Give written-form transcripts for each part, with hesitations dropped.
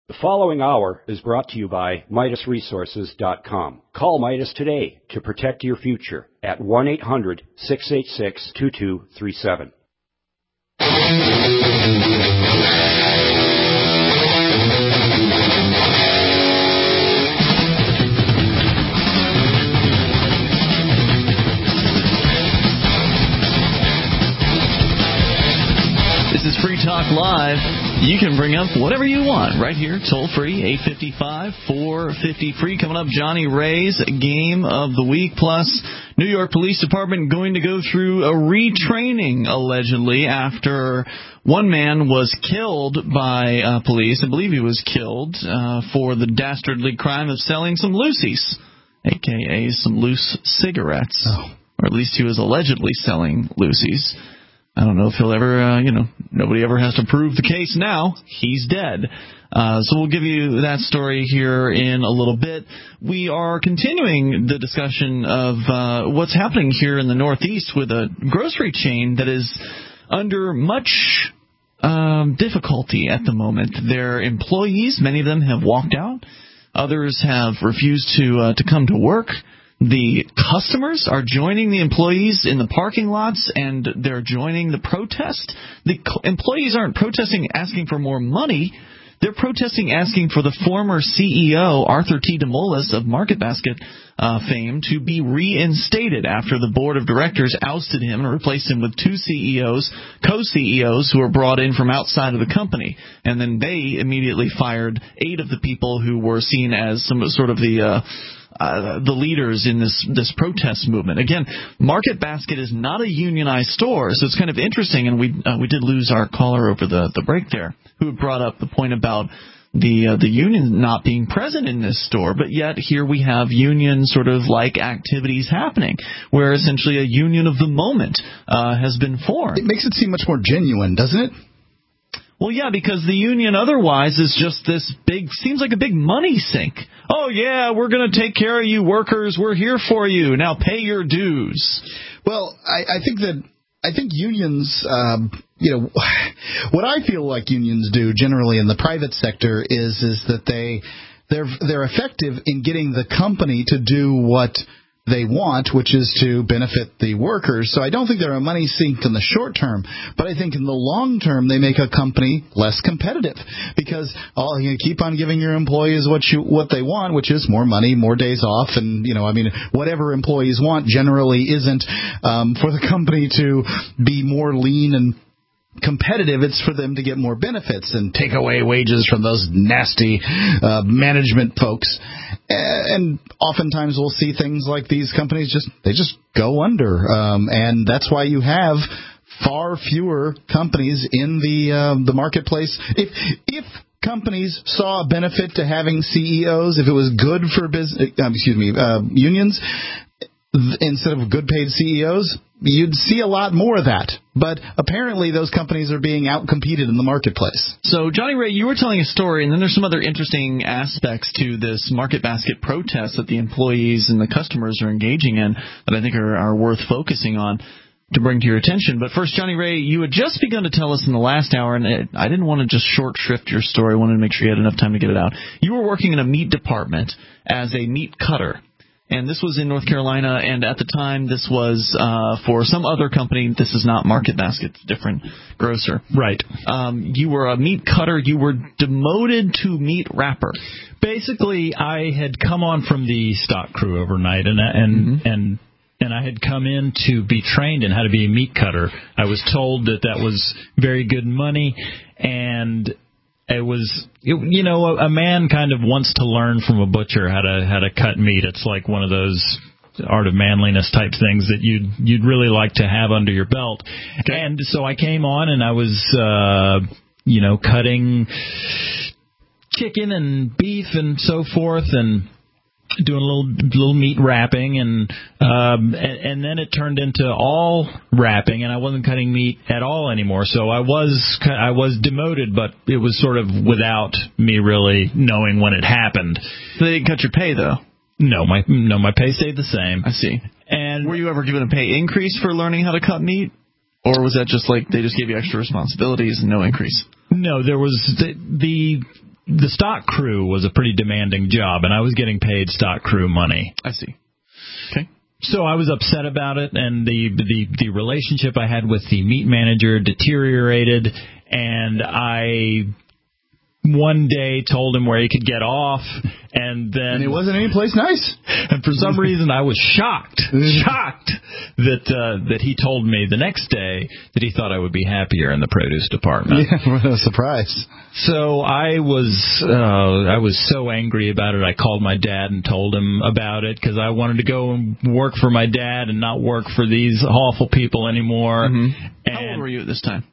The following hour is brought to you by MidasResources.com. Call Midas today to protect your future at 1-800-686-2237. This is Free Talk Live. You can bring up whatever you want right here, toll-free, 855-450-FREE. Coming up, Johnny Ray's Game of the Week, plus New York Police Department going to go through a retraining, allegedly, after one man was killed by police. I believe he was killed for the dastardly crime of selling some loosies, a.k.a. some loose cigarettes. Oh. Or at least he was allegedly selling loosies. I don't know if he'll ever, nobody ever has to prove the case now. He's dead. So we'll give you that story here in a little bit. We are continuing the discussion of what's happening here in the Northeast with a grocery chain that is under much difficulty at the moment. Their employees, many of them have walked out. Others have refused to come to work. The customers are joining the employees in the parking lots, and they're joining the protest. The employees aren't protesting asking for more money. They're protesting asking for the former CEO, Arthur T. DeMolis of Market Basket fame, to be reinstated after the board of directors ousted him and replaced him with two CEOs, co-CEOs, who were brought in from outside of the company. And then they immediately fired 8 of the people who were seen as some sort of the leaders in this protest movement. Again, Market Basket is not a unionized store, so it's kind of interesting, and we did lose our caller over the break there, who brought up the point about the union not being present in this store, but yet here we have union sort of like activities happening, where essentially a union of the moment has been formed. It makes it seem much more genuine, doesn't it? Well, yeah, because the union otherwise is just this seems like a big money sink. Oh, yeah, we're going to take care of you workers. We're here for you. Now pay your dues. Well, I think unions, what I feel like unions do generally in the private sector is that they're effective in getting the company to do what they want, which is to benefit the workers. So I don't think they're a money sink in the short term, but I think in the long term they make a company less competitive, because you keep on giving your employees what they want, which is more money, more days off, and whatever employees want generally isn't for the company to be more lean and competitive. It's for them to get more benefits and take away wages from those nasty management folks. And oftentimes we'll see things like these companies just go under, and that's why you have far fewer companies in the marketplace. If companies saw a benefit to having CEOs, if it was good for unions instead of good paid CEOs, you'd see a lot more of that. But apparently those companies are being outcompeted in the marketplace. So, Johnny Ray, you were telling a story, and then there's some other interesting aspects to this Market Basket protest that the employees and the customers are engaging in that I think are worth focusing on to bring to your attention. But first, Johnny Ray, you had just begun to tell us in the last hour, and I didn't want to just short shrift your story. I wanted to make sure you had enough time to get it out. You were working in a meat department as a meat cutter. And this was in North Carolina, and at the time this was for some other company. This is not Market Basket, it's a different grocer. Right. You were a meat cutter. You were demoted to meat wrapper. Basically, I had come on from the stock crew overnight, and I had come in to be trained in how to be a meat cutter. I was told that was very good money, and it was, a man kind of wants to learn from a butcher how to cut meat. It's like one of those art of manliness type things that you'd really like to have under your belt. Okay. And so I came on and I was, cutting chicken and beef and so forth, and doing a little meat wrapping, and then it turned into all wrapping, and I wasn't cutting meat at all anymore. So I was demoted, but it was sort of without me really knowing when it happened. So they didn't cut your pay though. No, my pay stayed the same. I see. And were you ever given a pay increase for learning how to cut meat, or was that just like they just gave you extra responsibilities and no increase? No, there was the the stock crew was a pretty demanding job, and I was getting paid stock crew money. I see. Okay. So I was upset about it, and the relationship I had with the meat manager deteriorated, and I one day told him where he could get off, and then... And it wasn't any place nice. And for some reason, I was shocked that he told me the next day that he thought I would be happier in the produce department. Yeah, what a surprise. So I was so angry about it, I called my dad and told him about it, because I wanted to go and work for my dad and not work for these awful people anymore. Mm-hmm. And how old were you at this time?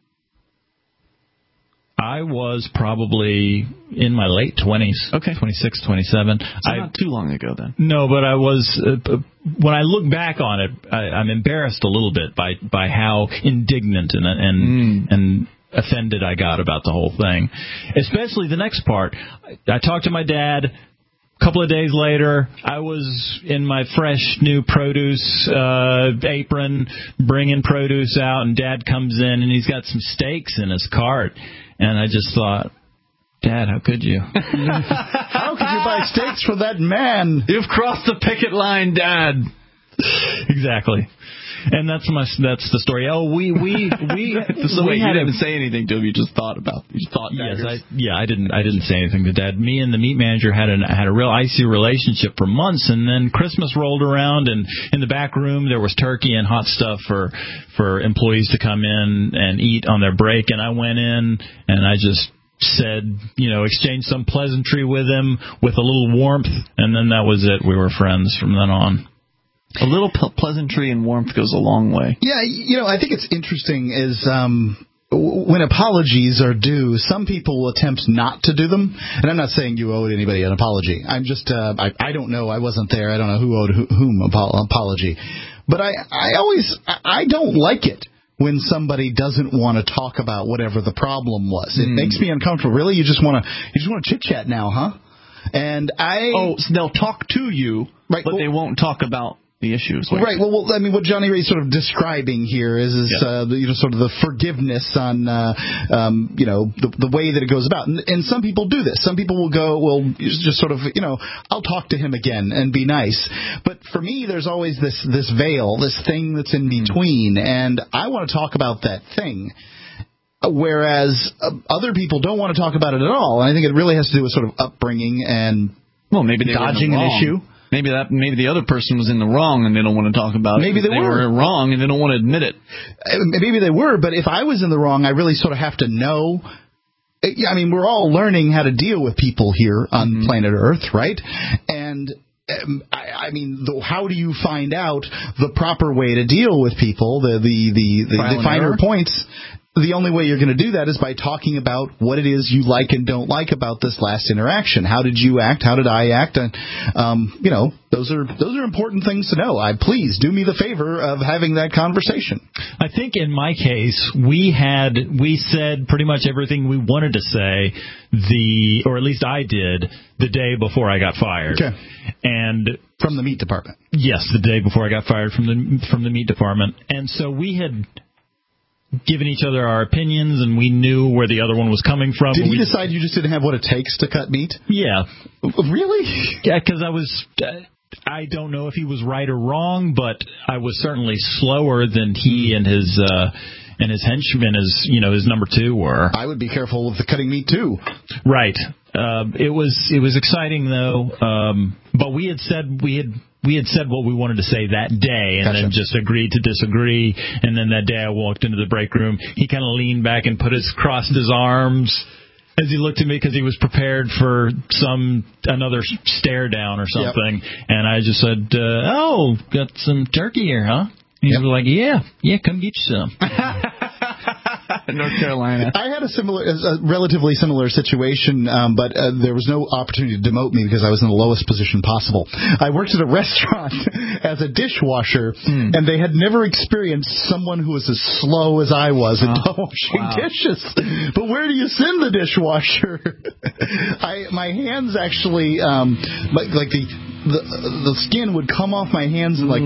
I was probably in my late 20s. Okay. 26, 27. So not too long ago then. No, but I was, when I look back on it, I'm embarrassed a little bit by how indignant and offended I got about the whole thing. Especially the next part. I talked to my dad. A couple of days later, I was in my fresh new produce apron, bringing produce out, and Dad comes in, and he's got some steaks in his cart. And I just thought, Dad, how could you? How could you buy steaks for that man? You've crossed the picket line, Dad. Exactly. And that's the story. Oh, we you didn't say anything to him. You just thought Yes, I didn't say anything to Dad. Me and the meat manager had a real icy relationship for months, and then Christmas rolled around, and in the back room there was turkey and hot stuff for employees to come in and eat on their break, and I went in and I just said, exchanged some pleasantry with him with a little warmth, and then that was it. We were friends from then on. A little pleasantry and warmth goes a long way. Yeah, I think it's interesting is when apologies are due, some people will attempt not to do them. And I'm not saying you owed anybody an apology. I'm just, I don't know. I wasn't there. I don't know who owed whom apology. But I don't like it when somebody doesn't want to talk about whatever the problem was. It makes me uncomfortable. Really? You just want to chit-chat now, huh? And so they'll talk to you, right, but they won't talk about the issues. Right. Well, I mean, what Johnny Ray's sort of describing here is sort of the forgiveness on, the way that it goes about. And some people do this. Some people will just sort of, I'll talk to him again and be nice. But for me, there's always this veil, this thing that's in between, and I want to talk about that thing. Whereas other people don't want to talk about it at all. And I think it really has to do with sort of upbringing and maybe dodging an issue. Maybe the other person was in the wrong and they don't want to talk about it. Maybe they were wrong and they don't want to admit it. Maybe they were, but if I was in the wrong, I really sort of have to know. I mean, we're all learning how to deal with people here on planet Earth, right? And I mean, how do you find out the proper way to deal with people, the finer points? The only way you're going to do that is by talking about what it is you like and don't like about this last interaction. How did you act? How did I act? And those are important things to know. Please do me the favor of having that conversation. I think in my case, we said pretty much everything we wanted to say, or at least I did, the day before I got fired. Okay. And from the meat department. Yes, the day before I got fired from the meat department. And so we had given each other our opinions, and we knew where the other one was coming from. Did you decide you just didn't have what it takes to cut meat? Yeah. Really? Yeah, because I don't know if he was right or wrong, but I was certainly slower than he and his henchmen, his number two were. I would be careful with the cutting meat too. Right. It was exciting though, but we had said what we wanted to say that day, and then just agreed to disagree. And then that day I walked into the break room. He kind of leaned back and crossed his arms as he looked at me because he was prepared for another stare down or something. Yep. And I just said, got some turkey here, huh? And he was like, yeah, come get you some. North Carolina. I had a relatively similar situation, but there was no opportunity to demote me because I was in the lowest position possible. I worked at a restaurant as a dishwasher, and they had never experienced someone who was as slow as I was at washing dishes. But where do you send the dishwasher? My hands actually, the skin would come off my hands and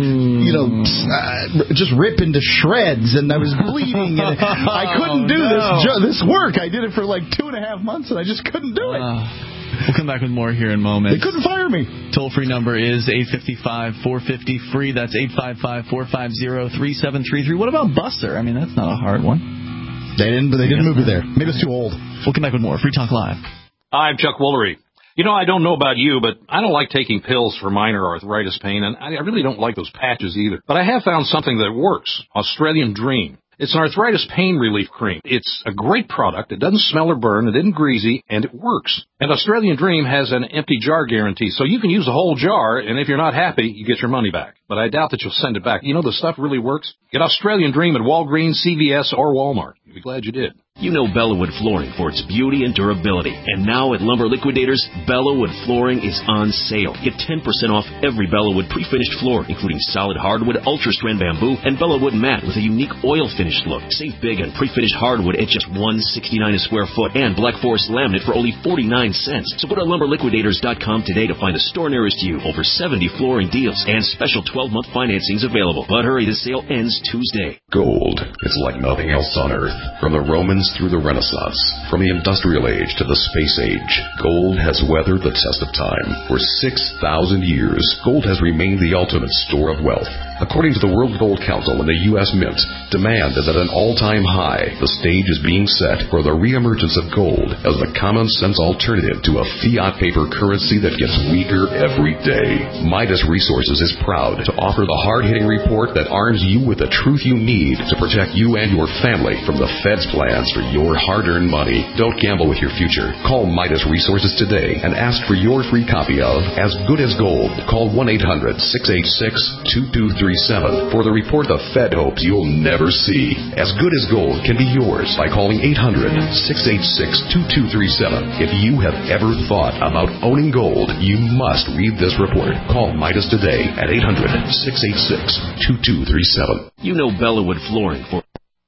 just rip into shreds, and I was bleeding, and I couldn't do this work. I did it for like 2.5 months, and I just couldn't do it. We'll come back with more here in moments. They couldn't fire me. Toll-free number is 855-450-FREE. That's 855-450-3733. What about Buster? I mean, that's not a hard one. They didn't move me there. Maybe it's too old. We'll come back with more. Free Talk Live. I'm Chuck Woolery. I don't know about you, but I don't like taking pills for minor arthritis pain, and I really don't like those patches either. But I have found something that works. Australian Dream. It's an arthritis pain relief cream. It's a great product. It doesn't smell or burn. It isn't greasy, and it works. And Australian Dream has an empty jar guarantee, so you can use the whole jar, and if you're not happy, you get your money back. But I doubt that you'll send it back. The stuff really works. Get Australian Dream at Walgreens, CVS, or Walmart. You'll be glad you did. You know Bellawood Flooring for its beauty and durability. And now at Lumber Liquidators, Bellawood Flooring is on sale. Get 10% off every Bellawood pre-finished floor, including solid hardwood, ultra-strand bamboo, and Bellawood mat with a unique oil-finished look. Save big on pre-finished hardwood at just $169 a square foot, and Black Forest laminate for only 49 cents. So go to LumberLiquidators.com today to find a store nearest you. Over 70 flooring deals and special 12-month financings available. But hurry, this sale ends Tuesday. Gold is like nothing else on Earth. From the Romans through the Renaissance, from the Industrial Age to the Space Age, gold has weathered the test of time. For 6,000 years, gold has remained the ultimate store of wealth. According to the World Gold Council and the U.S. Mint, demand is at an all-time high. The stage is being set for the reemergence of gold as the common-sense alternative to a fiat paper currency that gets weaker every day. Midas Resources is proud to offer the hard-hitting report that arms you with the truth you need to protect you and your family from the Fed's plans for your hard-earned money. Don't gamble with your future. Call Midas Resources today and ask for your free copy of As Good as Gold. Call 1-800-686-2237 for the report the Fed hopes you'll never see. As Good as Gold can be yours by calling 800-686-2237. If you have ever thought about owning gold, you must read this report. Call Midas today at 800-686-2237. You know Bellawood Flooring for...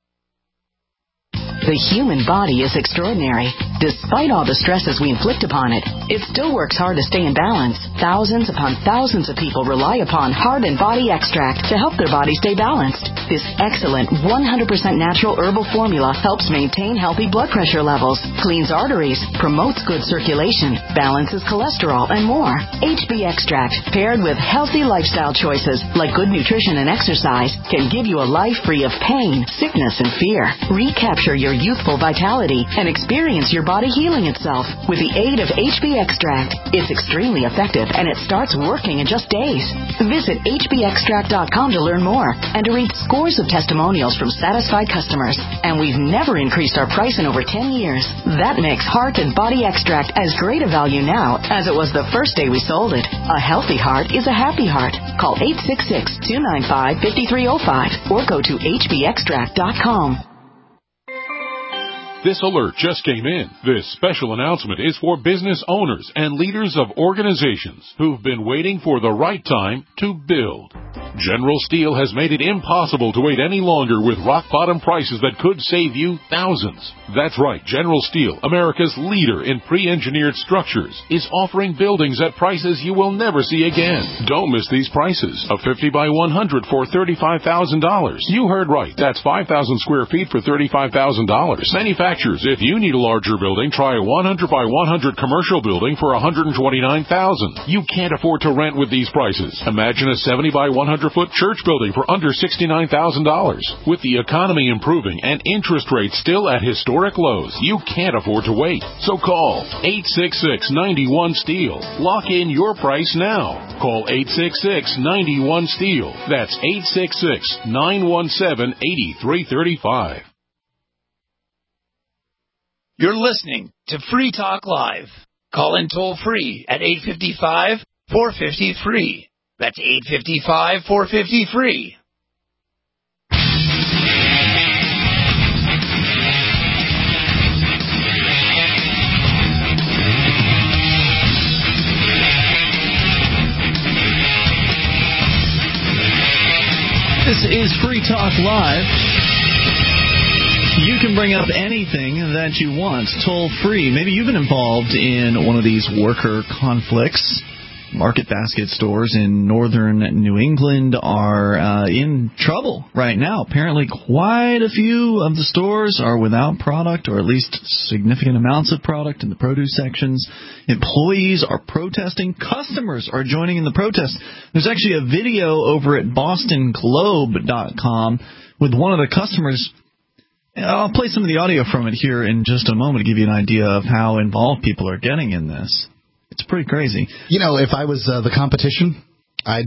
The human body is extraordinary. Despite all the stresses we inflict upon it, it still works hard to stay in balance. Thousands upon thousands of people rely upon Heart and Body Extract to help their body stay balanced. This excellent 100% natural herbal formula helps maintain healthy blood pressure levels, cleans arteries, promotes good circulation, balances cholesterol, and more. HB Extract, paired with healthy lifestyle choices like good nutrition and exercise, can give you a life free of pain, sickness, and fear. Recapture your youthful vitality and experience your body healing itself with the aid of HB Extract. It's extremely effective and it starts working in just days. Visit hbextract.com to learn more and to read scores of testimonials from satisfied customers. And we've never increased our price in over 10 years. That makes Heart and Body Extract as great a value now as it was the first day we sold it. A healthy heart is a happy heart. Call 866-295-5305 or go to hbextract.com. This alert just came in. This special announcement is for business owners and leaders of organizations who've been waiting for the right time to build. General Steel has made it impossible to wait any longer with rock-bottom prices that could save you thousands. That's right, General Steel, America's leader in pre-engineered structures, is offering buildings at prices you will never see again. Don't miss these prices. A 50 by 100 for $35,000. You heard right. That's 5,000 square feet for $35,000. Manufacturers, if you need a larger building, try a 100 by 100 commercial building for $129,000. You can't afford to rent with these prices. Imagine a 70 by 100-foot church building for under $69,000. With the economy improving and interest rates still at historic lows, you can't afford to wait. So call 866-91-STEEL. Lock in your price now. Call 866-91-STEEL. That's 866-917-8335. You're listening to Free Talk Live. Call in toll free at 855-450-FREE. That's 855-450-FREE. This is Free Talk Live. You can bring up anything that you want, toll free. Maybe you've been involved in one of these worker conflicts. Market Basket stores in northern New England are in trouble right now. Apparently quite a few of the stores are without product, or at least significant amounts of product in the produce sections. Employees are protesting. Customers are joining in the protest. There's actually a video over at bostonglobe.com with one of the customers. I'll play some of the audio from it here in just a moment to give you an idea of how involved people are getting in this. It's pretty crazy. You know, if I was the competition, I'd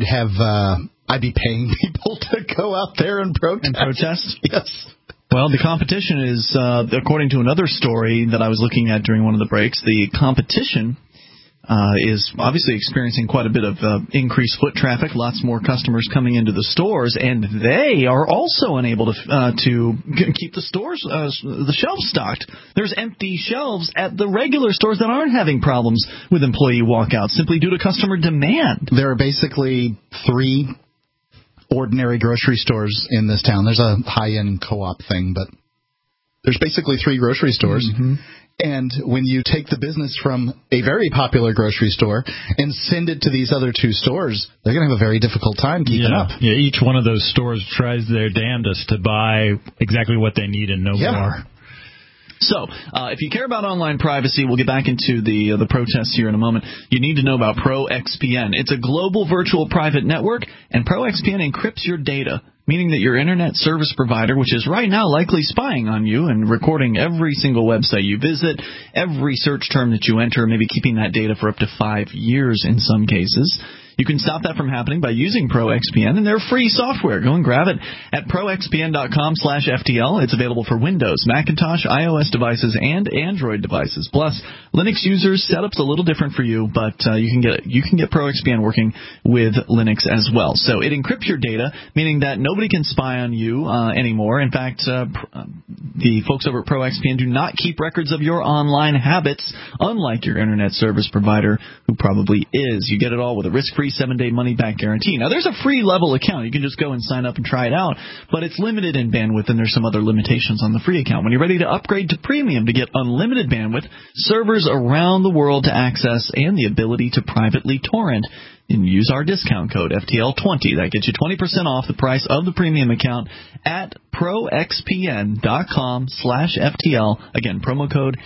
be paying people to go out there and protest. And protest? Yes. Well, the competition is, according to another story that I was looking at during one of the breaks, the competition is obviously experiencing quite a bit of increased foot traffic, lots more customers coming into the stores, and they are also unable to keep the stores, the shelves stocked. There's empty shelves at the regular stores that aren't having problems with employee walkouts simply due to customer demand. There are basically 3 ordinary grocery stores in this town. There's a high-end co-op thing, but there's basically 3 grocery stores. Mm-hmm. And when you take the business from a very popular grocery store and send it to these other 2 stores, they're going to have a very difficult time keeping up. Yeah, each one of those stores tries their damnedest to buy exactly what they need and no more. So, if you care about online privacy, we'll get back into the protests here in a moment. You need to know about ProXPN. It's a global virtual private network, and ProXPN encrypts your data, meaning that your internet service provider, which is right now likely spying on you and recording every single website you visit, every search term that you enter, maybe keeping that data for up to 5 years in some cases. You can stop that from happening by using ProXPN, and they're free software. Go and grab it at proxpn.com/FTL. It's available for Windows, Macintosh, iOS devices, and Android devices. Plus, Linux users, setup's a little different for you, but you can get ProXPN working with Linux as well. So it encrypts your data, meaning that nobody can spy on you anymore. In fact, the folks over at ProXPN do not keep records of your online habits, unlike your internet service provider, who probably is. You get it all with a risk-free 7-day money-back guarantee. Now, there's a free level account. You can just go and sign up and try it out, but it's limited in bandwidth, and there's some other limitations on the free account. When you're ready to upgrade to premium to get unlimited bandwidth, servers around the world to access, and the ability to privately torrent, and use our discount code, FTL20. That gets you 20% off the price of the premium account at proxpn.com/FTL. Again, promo code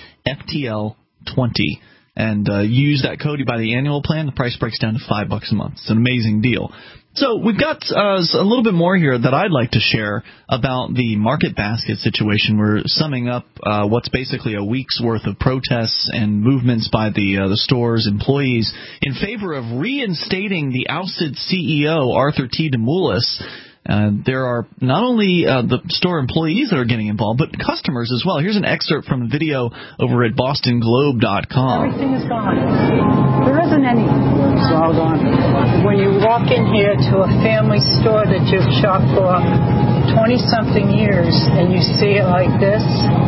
FTL20. And use that code. You buy the annual plan, the price breaks down to $5 a month. It's an amazing deal. So we've got a little bit more here that I'd like to share about the Market Basket situation. We're summing up what's basically a week's worth of protests and movements by the store's employees in favor of reinstating the ousted CEO, Arthur T. Demoulas. There are not only the store employees that are getting involved, but customers as well. Here's an excerpt from a video over at bostonglobe.com. Everything is gone. There isn't any. It's all gone. When you walk in here to a family store that you've shopped for 20-something years and you see it like this,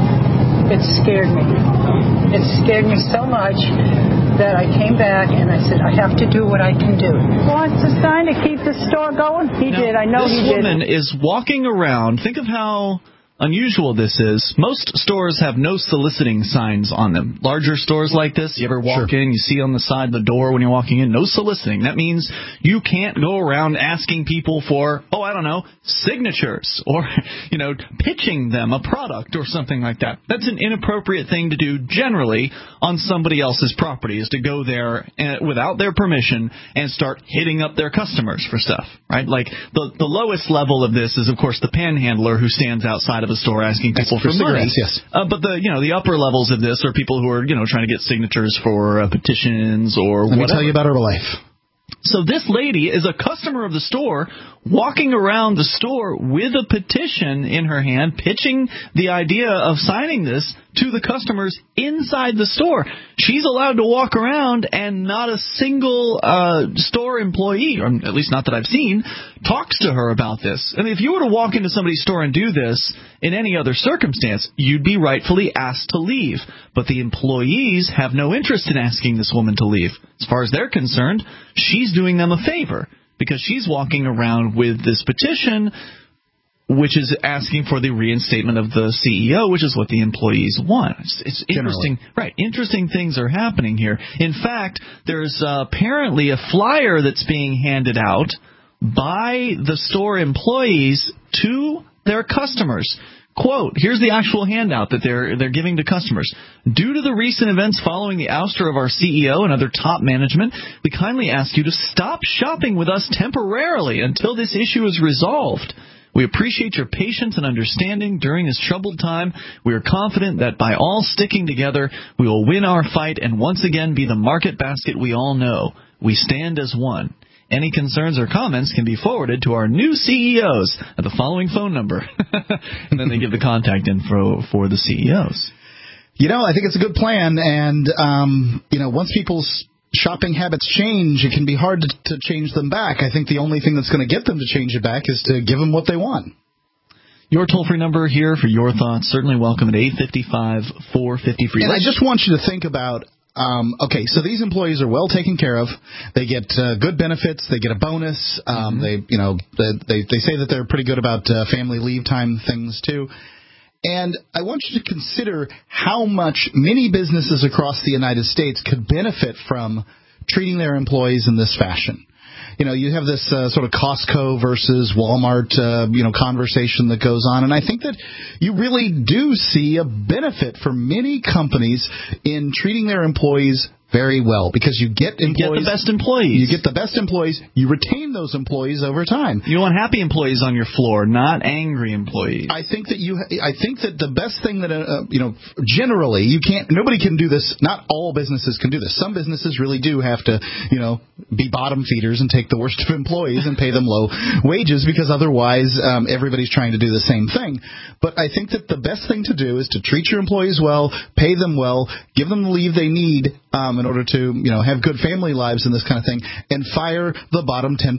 it scared me. It scared me so much that I came back and I said, I have to do what I can do. Wants a sign to keep the store going? He did. I know he did. This woman is walking around. Think of how unusual this is. Most stores have no soliciting signs on them. Larger stores like this, you ever walk in, you see on the side of the door when you're walking in, no soliciting. That means you can't go around asking people for, signatures or, pitching them a product or something like that. That's an inappropriate thing to do generally on somebody else's property, is to go there without their permission and start hitting up their customers for stuff, right? Like the lowest level of this is, of course, the panhandler who stands outside of a store asking people for money. Yes. But the upper levels of this are people who are trying to get signatures for petitions or whatever. Let me tell you about her life. So this lady is a customer of the store, walking around the store with a petition in her hand, pitching the idea of signing this to the customers inside the store. She's allowed to walk around, and not a single store employee, or at least not that I've seen, talks to her about this. I mean, if you were to walk into somebody's store and do this in any other circumstance, you'd be rightfully asked to leave. But the employees have no interest in asking this woman to leave. As far as they're concerned, she's doing them a favor, because she's walking around with this petition which is asking for the reinstatement of the CEO, which is what the employees want. It's interesting, right? Interesting things are happening here. In fact, there's apparently a flyer that's being handed out by the store employees to their customers. Quote, here's the actual handout that they're giving to customers. Due to the recent events following the ouster of our CEO and other top management, we kindly ask you to stop shopping with us temporarily until this issue is resolved. We appreciate your patience and understanding during this troubled time. We are confident that by all sticking together, we will win our fight and once again be the market basket we all know. We stand as one. Any concerns or comments can be forwarded to our new CEOs at the following phone number. And then they give the contact info for the CEOs. I think it's a good plan. And, once people's shopping habits change, it can be hard to change them back. I think the only thing that's going to get them to change it back is to give them what they want. Your toll-free number here for your thoughts, certainly welcome at 855-450-FREE. And I just want you to think about, so these employees are well taken care of. They get good benefits. They get a bonus. They say that they're pretty good about family leave time things too. And I want you to consider how much many businesses across the United States could benefit from treating their employees in this fashion. You have this sort of Costco versus Walmart, conversation that goes on. And I think that you really do see a benefit for many companies in treating their employees very well, because you get employees. You get the best employees. You get the best employees. You retain those employees over time. You want happy employees on your floor, not angry employees. I think that the best thing that generally nobody can do this. Not all businesses can do this. Some businesses really do have to be bottom feeders and take the worst of employees and pay them low wages, because otherwise everybody's trying to do the same thing. But I think that the best thing to do is to treat your employees well, pay them well, give them the leave they need in order to have good family lives and this kind of thing, and fire the bottom 10%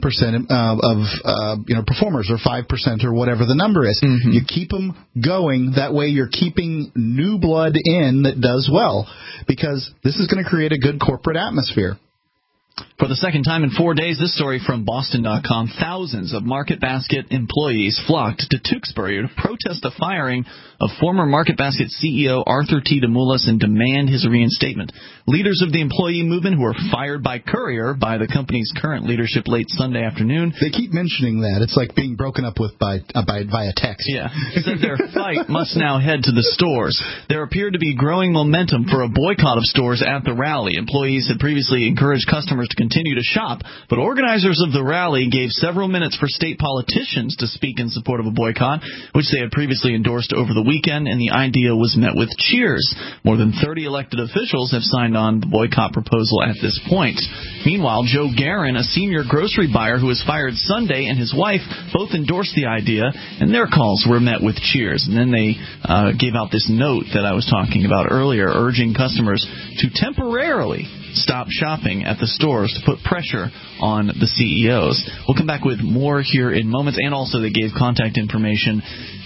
of performers, or 5%, or whatever the number is. Mm-hmm. You keep them going. That way you're keeping new blood in that does well, because this is going to create a good corporate atmosphere. For the second time in 4 days, this story from Boston.com, thousands of Market Basket employees flocked to Tewksbury to protest the firing of former Market Basket CEO Arthur T. Demoulas and demand his reinstatement. Leaders of the employee movement, who were fired by courier by the company's current leadership late Sunday afternoon. They keep mentioning that. It's like being broken up with via text. Yeah. Said their fight must now head to the stores. There appeared to be growing momentum for a boycott of stores at the rally. Employees had previously encouraged customers to continue to shop, but organizers of the rally gave several minutes for state politicians to speak in support of a boycott, which they had previously endorsed over the weekend, and the idea was met with cheers. More than 30 elected officials have signed on the boycott proposal at this point. Meanwhile, Joe Guerin, a senior grocery buyer who was fired Sunday, and his wife both endorsed the idea, and their calls were met with cheers. And then they gave out this note that I was talking about earlier, urging customers to temporarily stop shopping at the stores to put pressure on the CEOs. We'll come back with more here in moments, and also they gave contact information.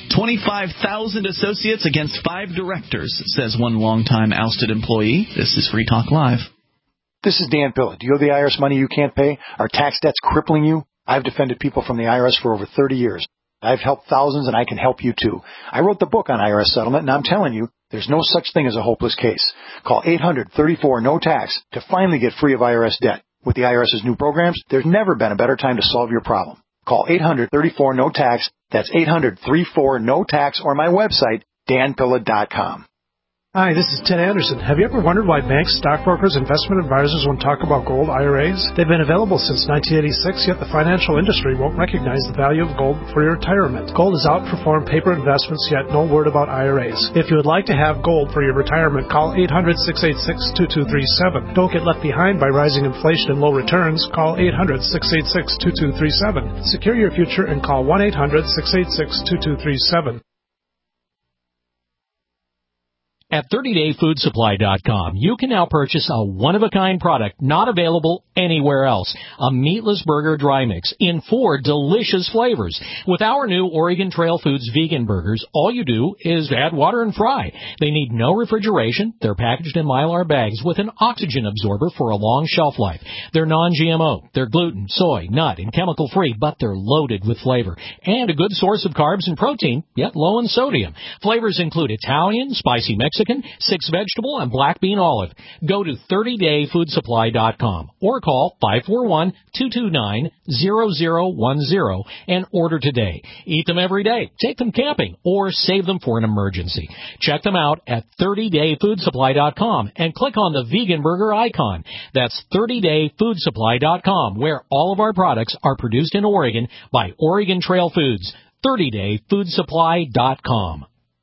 25,000 associates against 5 directors, says one longtime ousted employee. This is Free Talk Live. This is Dan Pilla. Do you owe the IRS money you can't pay? Are tax debts crippling you? I've defended people from the IRS for over 30 years. I've helped thousands, and I can help you too. I wrote the book on IRS settlement, and I'm telling you, there's no such thing as a hopeless case. Call 800-34-NO-TAX to finally get free of IRS debt. With the IRS's new programs, there's never been a better time to solve your problem. Call 800-34-NO-TAX. That's 800-34-NO-TAX, or my website, danpilla.com. Hi, this is Ted Anderson. Have you ever wondered why banks, stockbrokers, investment advisors won't talk about gold IRAs? They've been available since 1986, yet the financial industry won't recognize the value of gold for your retirement. Gold has outperformed paper investments, yet no word about IRAs. If you would like to have gold for your retirement, call 800-686-2237. Don't get left behind by rising inflation and low returns. Call 800-686-2237. Secure your future and call 1-800-686-2237. At 30dayfoodsupply.com, you can now purchase a one-of-a-kind product not available anywhere else. A meatless burger dry mix in 4 delicious flavors. With our new Oregon Trail Foods vegan burgers, all you do is add water and fry. They need no refrigeration. They're packaged in Mylar bags with an oxygen absorber for a long shelf life. They're non-GMO. They're gluten, soy, nut, and chemical-free, but they're loaded with flavor. And a good source of carbs and protein, yet low in sodium. Flavors include Italian, spicy Mexican, 6 vegetable, and black bean olive. Go to 30dayfoodsupply.com or call 541-229-0010 and order today. Eat them every day, take them camping, or save them for an emergency. Check them out at 30dayfoodsupply.com and click on the vegan burger icon. That's 30dayfoodsupply.com, where all of our products are produced in Oregon by Oregon Trail Foods. 30dayfoodsupply.com.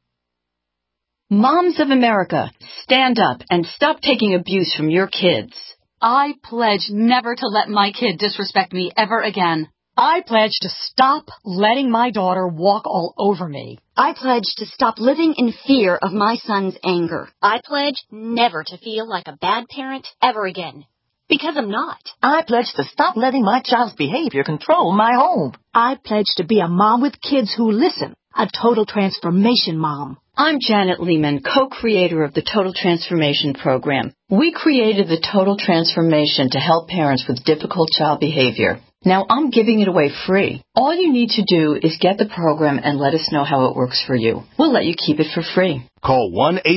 Moms of America, stand up and stop taking abuse from your kids. I pledge never to let my kid disrespect me ever again. I pledge to stop letting my daughter walk all over me. I pledge to stop living in fear of my son's anger. I pledge never to feel like a bad parent ever again. Because I'm not. I pledge to stop letting my child's behavior control my home. I pledge to be a mom with kids who listen, a total transformation mom. I'm Janet Lehman, co-creator of the Total Transformation Program. We created the Total Transformation to help parents with difficult child behavior. Now I'm giving it away free. All you need to do is get the program and let us know how it works for you. We'll let you keep it for free. Call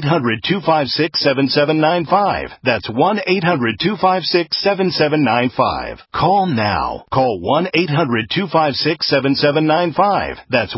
1-800-256-7795. That's 1-800-256-7795. Call now. Call 1-800-256-7795. That's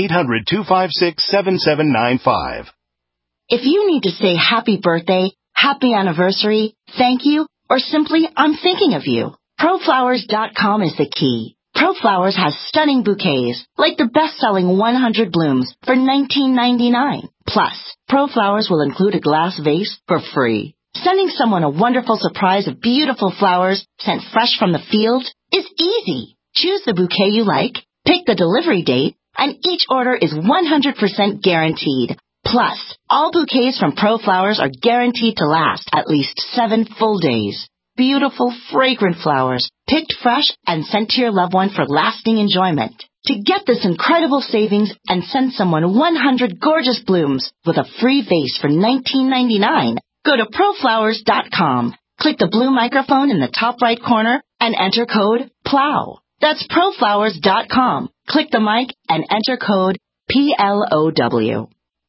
1-800-256-7795. If you need to say happy birthday, happy anniversary, thank you, or simply I'm thinking of you, ProFlowers.com is the key. ProFlowers has stunning bouquets, like the best-selling 100 blooms for $19.99. Plus, ProFlowers will include a glass vase for free. Sending someone a wonderful surprise of beautiful flowers sent fresh from the field is easy. Choose the bouquet you like, pick the delivery date, and each order is 100% guaranteed. Plus, all bouquets from ProFlowers are guaranteed to last at least 7 full days. Beautiful, fragrant flowers, picked fresh and sent to your loved one for lasting enjoyment. To get this incredible savings and send someone 100 gorgeous blooms with a free vase for $19.99, go to ProFlowers.com. Click the blue microphone in the top right corner and enter code PLOW. That's ProFlowers.com. Click the mic and enter code PLOW.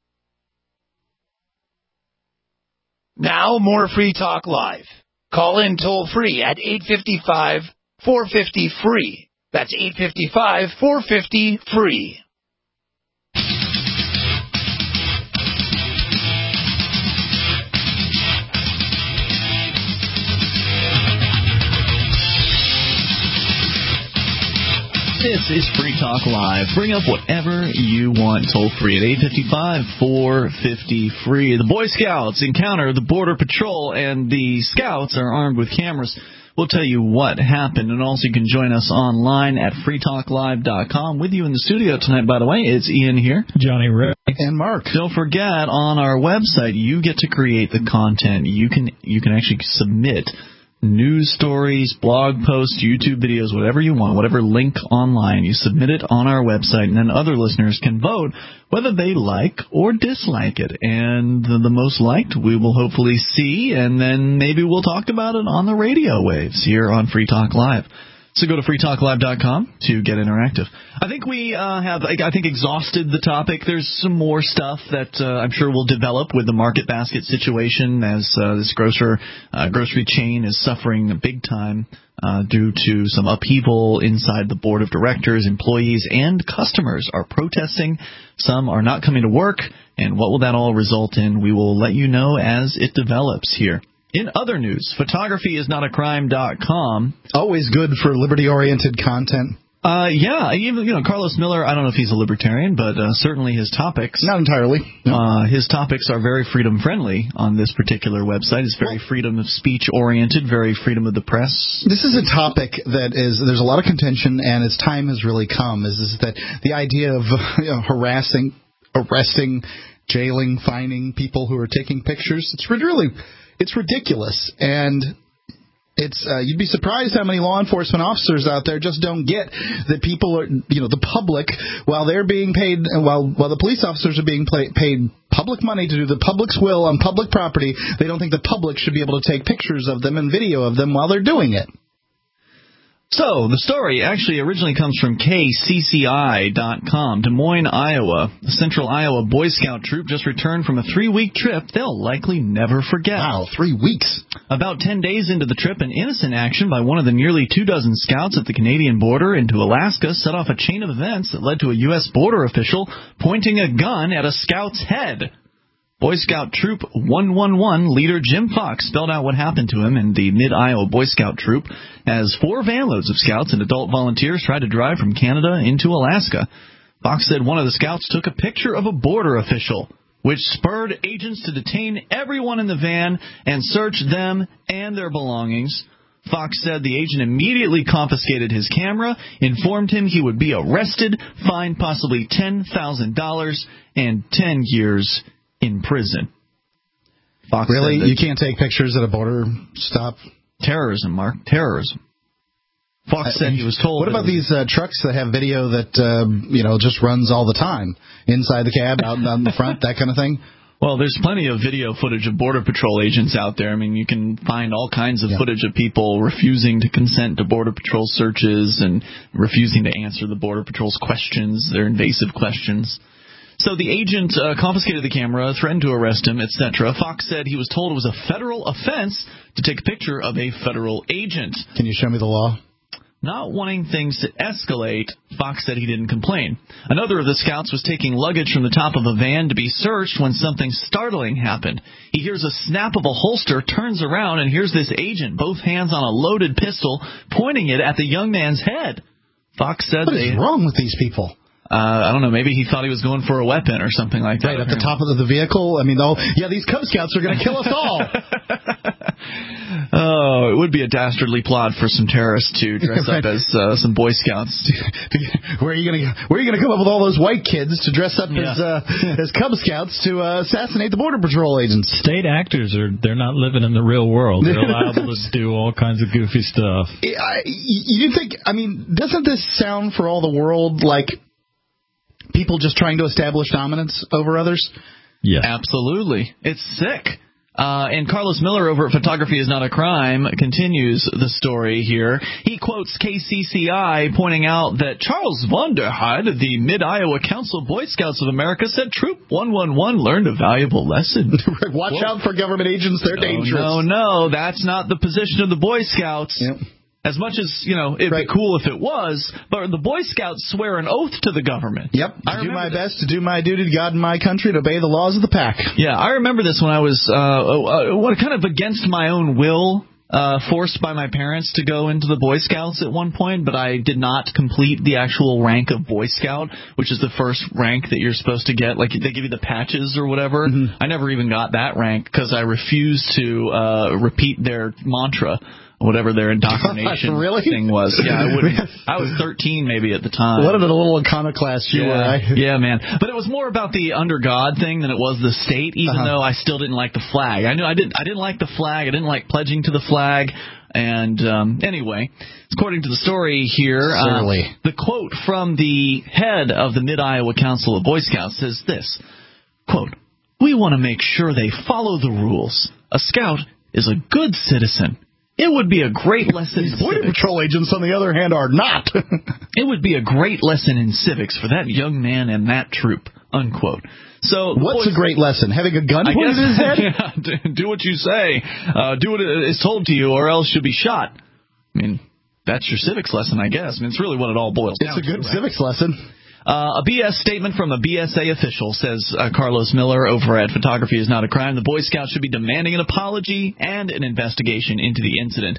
Now more Free Talk Live. Call in toll-free at 855-450-FREE. That's 855-450-FREE. This is Free Talk Live. Bring up whatever you want toll-free at 855-450-FREE. The Boy Scouts encounter the Border Patrol, and the Scouts are armed with cameras. We'll tell you what happened, and also you can join us online at freetalklive.com. With you in the studio tonight, by the way, it's Ian here. Johnny Ray. And Mark. Don't forget, on our website, you get to create the content. You can actually submit news stories, blog posts, YouTube videos, whatever you want, whatever link online. You submit it on our website, and then other listeners can vote whether they like or dislike it. And the most liked we will hopefully see, and then maybe we'll talk about it on the radio waves here on Free Talk Live. So go to freetalklive.com to get interactive. I think we have exhausted the topic. There's some more stuff that I'm sure will develop with the market basket situation, as this grocery chain is suffering big time due to some upheaval inside the board of directors. Employees and customers are protesting. Some are not coming to work. And what will that all result in? We will let you know as it develops here. In other news, photographyisnotacrime.com. Always good for liberty-oriented content. Yeah, even Carlos Miller, I don't know if he's a libertarian, but certainly his topics. Not entirely. No. His topics are very freedom-friendly on this particular website. It's very freedom of speech-oriented, very freedom of the press. This is a topic that there's a lot of contention, and its time has really come, is that the idea of harassing, arresting, jailing, fining people who are taking pictures. It's ridiculous. And you'd be surprised how many law enforcement officers out there just don't get that people are, the public, while they're being paid, while the police officers are being paid public money to do the public's will on public property, they don't think the public should be able to take pictures of them and video of them while they're doing it. So, the story actually originally comes from KCCI.com. Des Moines, Iowa. The Central Iowa Boy Scout troop just returned from a 3-week trip they'll likely never forget. Wow, 3 weeks. About 10 days into the trip, an innocent action by one of the nearly 24 scouts at the Canadian border into Alaska set off a chain of events that led to a U.S. border official pointing a gun at a scout's head. Boy Scout Troop 111 leader Jim Fox spelled out what happened to him and the Mid-Iowa Boy Scout Troop as 4 vanloads of scouts and adult volunteers tried to drive from Canada into Alaska. Fox said one of the scouts took a picture of a border official, which spurred agents to detain everyone in the van and search them and their belongings. Fox said the agent immediately confiscated his camera, informed him he would be arrested, fined possibly $10,000, and 10 years in prison. Fox really? You can't take pictures at a border stop? Terrorism, Mark. Terrorism. Fox said he was told... What about these trucks that have video that, just runs all the time? Inside the cab, out on the front, that kind of thing? Well, there's plenty of video footage of Border Patrol agents out there. I mean, you can find all kinds of footage of people refusing to consent to Border Patrol searches and refusing to answer the Border Patrol's questions, their invasive questions. So the agent confiscated the camera, threatened to arrest him, etc. Fox said he was told it was a federal offense to take a picture of a federal agent. Can you show me the law? Not wanting things to escalate, Fox said he didn't complain. Another of the scouts was taking luggage from the top of a van to be searched when something startling happened. He hears a snap of a holster, turns around, and hears this agent, both hands on a loaded pistol, pointing it at the young man's head. Fox said what is wrong with these people? I don't know, maybe he thought he was going for a weapon or something like that. Right, at the top of the vehicle? I mean, these Cub Scouts are going to kill us all. Oh, it would be a dastardly plot for some terrorists to dress up as some Boy Scouts. Where are you going to come up with all those white kids to dress up as Cub Scouts to assassinate the Border Patrol agents? State actors they're not living in the real world. They're liable to do all kinds of goofy stuff. You think? I mean, doesn't this sound for all the world like people just trying to establish dominance over others? Yeah, absolutely. It's sick. And Carlos Miller over at Photography is Not a Crime continues the story here. He quotes KCCI pointing out that Charles Vonderheide of the Mid-Iowa Council of Boy Scouts of America said Troop 111 learned a valuable lesson. Watch out for government agents. They're dangerous. No, that's not the position of the Boy Scouts. Yep. As much as, it'd be cool if it was, but the Boy Scouts swear an oath to the government. Yep. To do my best, to do my duty to God and my country, to obey the laws of the pack. Yeah, I remember this when I was kind of against my own will, forced by my parents to go into the Boy Scouts at one point, but I did not complete the actual rank of Boy Scout, which is the first rank that you're supposed to get. Like, they give you the patches or whatever. Mm-hmm. I never even got that rank because I refused to repeat their mantra. Whatever their indoctrination thing was. Yeah, I was 13 maybe at the time. What a little iconoclast you were. Yeah, man. But it was more about the under God thing than it was the state, even though I still didn't like the flag. I didn't like the flag. I didn't like pledging to the flag. And anyway, according to the story here, the quote from the head of the Mid-Iowa Council of Boy Scouts says this, quote, "We want to make sure they follow the rules. A scout is a good citizen. It would be a great lesson in civics. Border Patrol agents, on the other hand, are not. It would be a great lesson in civics for that young man and that troop," unquote. So, what's a great lesson? Having a gun pointed at his head? Yeah, do what you say. Do what is told to you, or else you'll be shot. I mean, that's your civics lesson, I guess. I mean, it's really what it all boils down to. It's a good civics lesson. A BS statement from a BSA official, says Carlos Miller over at Photography is Not a Crime. The Boy Scouts should be demanding an apology and an investigation into the incident.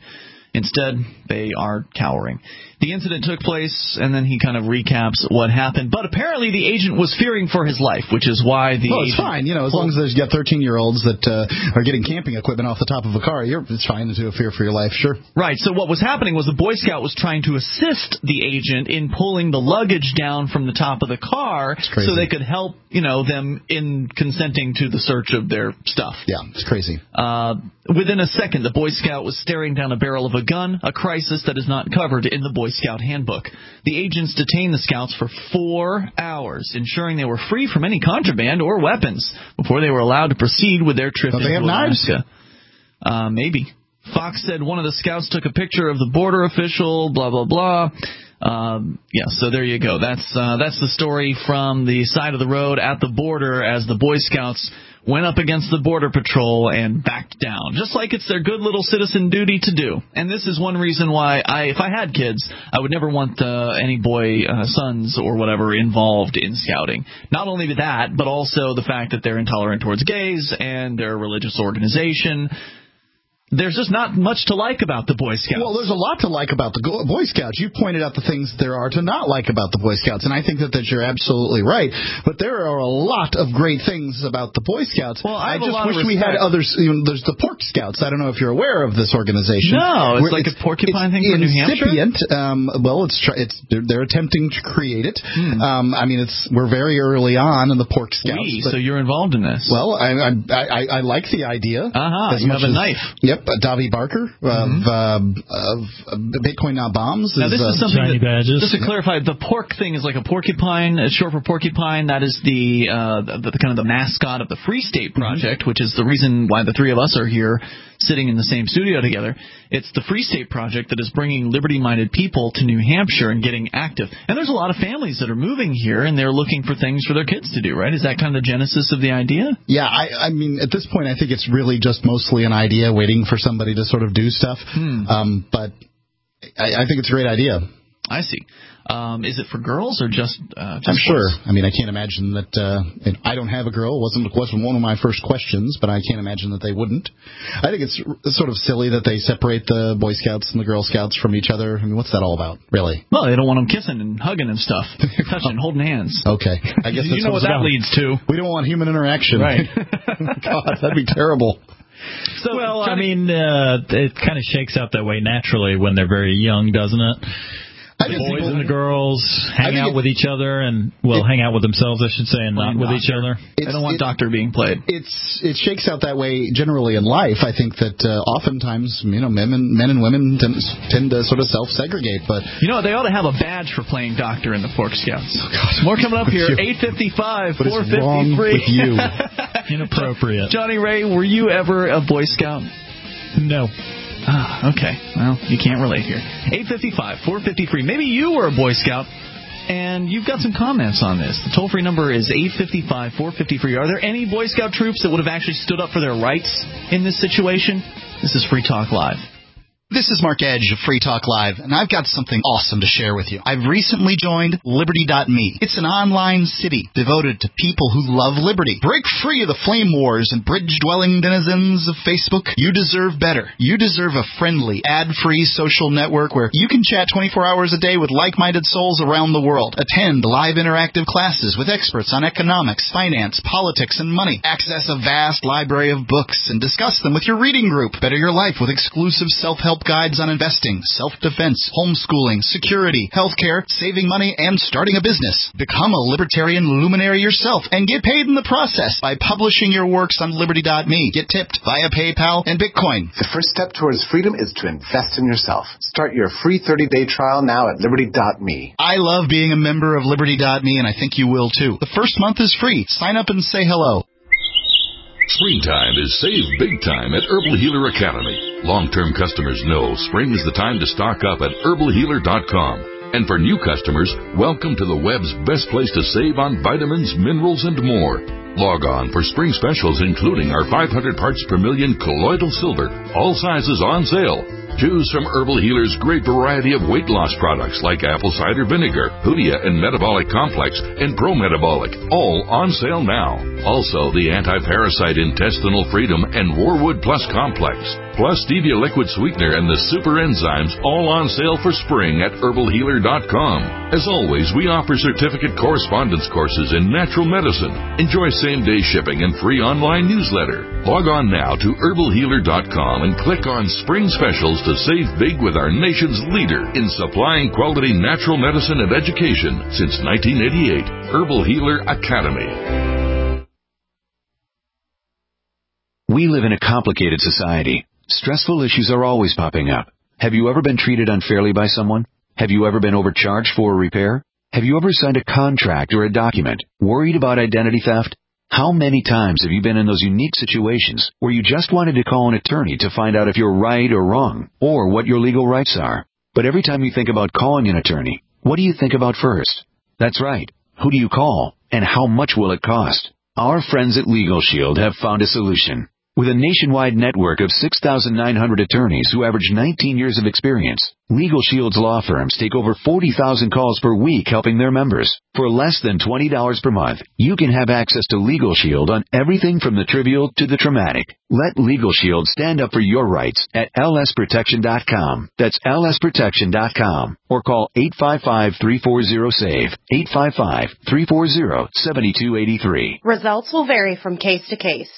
Instead, they are cowering. The incident took place, and then he kind of recaps what happened. But apparently the agent was fearing for his life, which is why the Well, it's fine. You know, as long as you got 13-year-olds that are getting camping equipment off the top of a car, it's fine to fear for your life, sure. Right. So what was happening was the Boy Scout was trying to assist the agent in pulling the luggage down from the top of the car so they could help, them in consenting to the search of their stuff. Yeah, it's crazy. Within a second, the Boy Scout was staring down a barrel of a gun, a crisis that is not covered in the Boy Scout handbook. The agents detained the scouts for 4 hours, ensuring they were free from any contraband or weapons before they were allowed to proceed with their trip into Alaska. Maybe. Fox said one of the scouts took a picture of the border official, blah, blah, blah. So there you go. That's the story from the side of the road at the border as the Boy Scouts went up against the Border Patrol and backed down, just like it's their good little citizen duty to do. And this is one reason why if I had kids, I would never want any boy sons or whatever involved in scouting. Not only that, but also the fact that they're intolerant towards gays and they're a religious organization. There's just not much to like about the Boy Scouts. Well, there's a lot to like about the Boy Scouts. You pointed out the things there are to not like about the Boy Scouts, and I think that you're absolutely right. But there are a lot of great things about the Boy Scouts. Well, I just wish we had others. There's the Pork Scouts. I don't know if you're aware of this organization. No, it's like a porcupine thing for New Hampshire? They're attempting to create it. We're very early on in the Pork Scouts. So you're involved in this. Well, I like the idea. You have a knife. Yep. Davi Barker of Bitcoin Not Bombs. Now, this is something just to clarify, the pork thing is like a porcupine. It's short for porcupine. That is the kind of the mascot of the Free State Project, which is the reason why the three of us are here sitting in the same studio together. It's the Free State Project that is bringing liberty-minded people to New Hampshire and getting active. And there's a lot of families that are moving here, and they're looking for things for their kids to do, right? Is that kind of the genesis of the idea? Yeah, I mean, at this point, I think it's really just mostly an idea waiting for somebody to sort of do stuff. But I think it's a great idea. I see. Is it for girls or just I'm sure. Boys? I mean, I can't imagine that. I don't have a girl. It wasn't one of my first questions, but I can't imagine that they wouldn't. I think it's sort of silly that they separate the Boy Scouts and the Girl Scouts from each other. I mean, what's that all about, really? Well, they don't want them kissing and hugging and stuff, touching, holding hands. Okay, I guess you know what that leads to. We don't want human interaction, right? God, that'd be terrible. So, it kind of shakes out that way naturally when they're very young, doesn't it? The boys and the girls hang out with each other and, hang out with themselves, I should say, and not with each other. I don't want doctor being played. It shakes out that way generally in life. I think that oftentimes, men and women tend to sort of self-segregate. But they ought to have a badge for playing doctor in the Pork Scouts. More coming up here, 8:55, 4:50 wrong free. with you? Inappropriate. Johnny Ray, were you ever a Boy Scout? No. Okay. Well, you can't relate here. 8:55, 4:50 free. Maybe you were a Boy Scout, and you've got some comments on this. The toll-free number is 855, 450 free. Are there any Boy Scout troops that would have actually stood up for their rights in this situation? This is Free Talk Live. This is Mark Edge of Free Talk Live, and I've got something awesome to share with you. I've recently joined Liberty.me. It's an online city devoted to people who love liberty. Break free of the flame wars and bridge-dwelling denizens of Facebook. You deserve better. You deserve a friendly, ad-free social network where you can chat 24 hours a day with like-minded souls around the world. Attend live interactive classes with experts on economics, finance, politics, and money. Access a vast library of books and discuss them with your reading group. Better your life with exclusive self-help guides on investing, self-defense, homeschooling, security, healthcare, saving money, and starting a business. Become a libertarian luminary yourself and get paid in the process by publishing your works on Liberty.me. Get tipped via PayPal and Bitcoin. The first step towards freedom is to invest in yourself. Start your free 30-day trial now at Liberty.me. I love being a member of Liberty.me, and I think you will too. The first month is free. Sign up and say hello. Springtime is save big time at Herbal Healer Academy. Long-term customers know spring is the time to stock up at herbalhealer.com. And for new customers, welcome to the web's best place to save on vitamins, minerals, and more. Log on for spring specials including our 500 parts per million colloidal silver, all sizes on sale. Choose from Herbal Healer's great variety of weight loss products like apple cider vinegar, Hoodia and Metabolic Complex, and Pro Metabolic, all on sale now. Also, the Anti-Parasite Intestinal Freedom and Warwood Plus Complex. plus stevia liquid sweetener and the super enzymes, all on sale for spring at herbalhealer.com. As always, we offer certificate correspondence courses in natural medicine. Enjoy same-day shipping and free online newsletter. Log on now to herbalhealer.com and click on Spring Specials to save big with our nation's leader in supplying quality natural medicine and education since 1988, Herbal Healer Academy. We live in a complicated society. Stressful issues are always popping up. Have you ever been treated unfairly by someone? Have you ever been overcharged for a repair? Have you ever signed a contract or a document worried about identity theft? How many times have you been in those unique situations where you just wanted to call an attorney to find out if you're right or wrong, or what your legal rights are? But every time you think about calling an attorney, what do you think about first? That's right. Who do you call, and how much will it cost? Our friends at Legal Shield have found a solution. With a nationwide network of 6,900 attorneys who average 19 years of experience, Legal Shield's law firms take over 40,000 calls per week helping their members. For less than $20 per month, you can have access to Legal Shield on everything from the trivial to the traumatic. Let Legal Shield stand up for your rights at lsprotection.com. That's lsprotection.com. Or call 855-340-SAVE, 855-340-7283. Results will vary from case to case.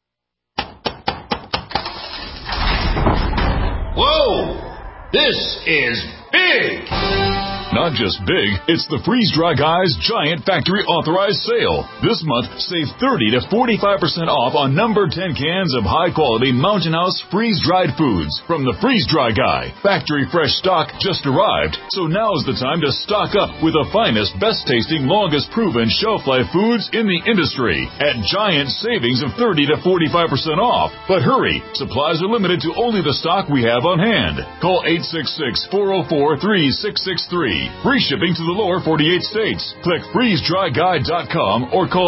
Whoa! This is big! Not just big, it's the Freeze Dry Guy's Giant Factory Authorized Sale. This month, save 30 to 45% off on number 10 cans of high-quality Mountain House freeze-dried foods from the Freeze Dry Guy. Factory fresh stock just arrived, so now's the time to stock up with the finest, best-tasting, longest-proven shelf-life foods in the industry at giant savings of 30 to 45% off. But hurry, supplies are limited to only the stock we have on hand. Call 866-404-3663. Free shipping to the lower 48 states. Click freezedryguy.com or call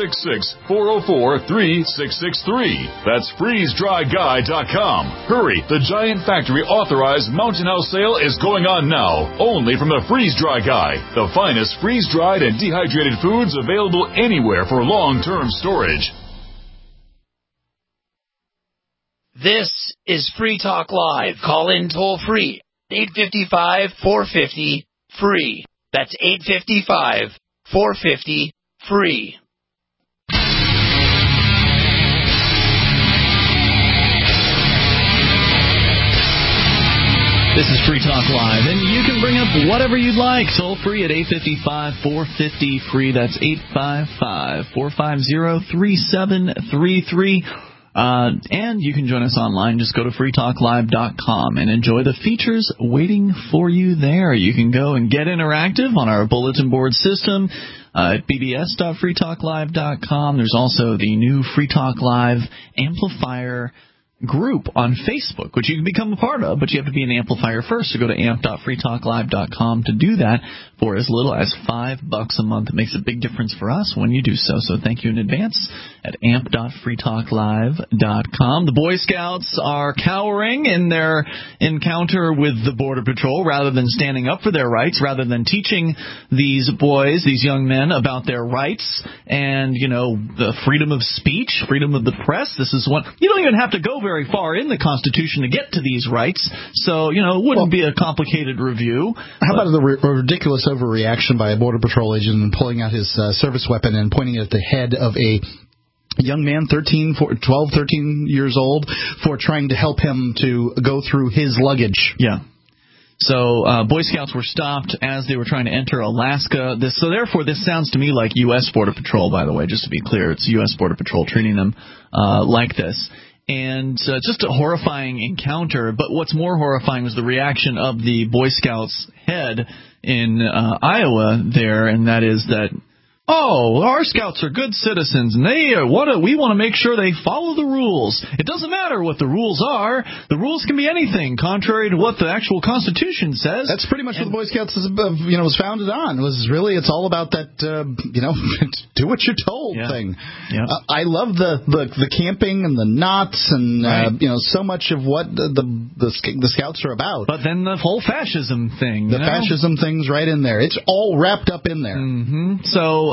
866-404-3663. That's freezedryguy.com. Hurry, the Giant Factory Authorized Mountain House sale is going on now, only from the Freeze Dry Guy, the finest freeze-dried and dehydrated foods available anywhere for long-term storage. This is Free Talk Live. Call in toll free. 855-450-FREE. That's 855-450-FREE. This is Free Talk Live, and you can bring up whatever you'd like. Toll free at 855-450-FREE. That's 855-450-3733. And you can join us online. Just go to freetalklive.com and enjoy the features waiting for you there. You can go and get interactive on our bulletin board system at bbs.freetalklive.com. There's also the new Free Talk Live Amplifier group on Facebook, which you can become a part of, but you have to be an amplifier first. So go to amp.freetalklive.com to do that for as little as $5 a month. It makes a big difference for us when you do so. So thank you in advance at amp.freetalklive.com. The Boy Scouts are cowering in their encounter with the Border Patrol rather than standing up for their rights, rather than teaching these boys, these young men, about their rights and, you know, the freedom of speech, freedom of the press. This is what you don't even have to go very far in the Constitution to get to these rights, so, you know, it wouldn't be a complicated review. How about the ridiculous overreaction by a Border Patrol agent and pulling out his service weapon and pointing it at the head of a young man, 13 years old, for trying to help him to go through his luggage? Yeah. So Boy Scouts were stopped as they were trying to enter Alaska. So therefore, this sounds to me like U.S. Border Patrol, by the way, just to be clear. It's U.S. Border Patrol treating them like this. And just a horrifying encounter. But what's more horrifying was the reaction of the Boy Scouts head in Iowa there, and that is that, oh, our scouts are good citizens, and we want to make sure they follow the rules. It doesn't matter what the rules are. The rules can be anything, contrary to what the actual Constitution says. That's pretty much what the Boy Scouts was founded on. It's all about that, do what you're told thing. Yeah. I love the camping and the knots and, so much of what the Scouts are about. But then the whole fascism thing. The fascism thing's right in there. It's all wrapped up in there. Mm-hmm. So,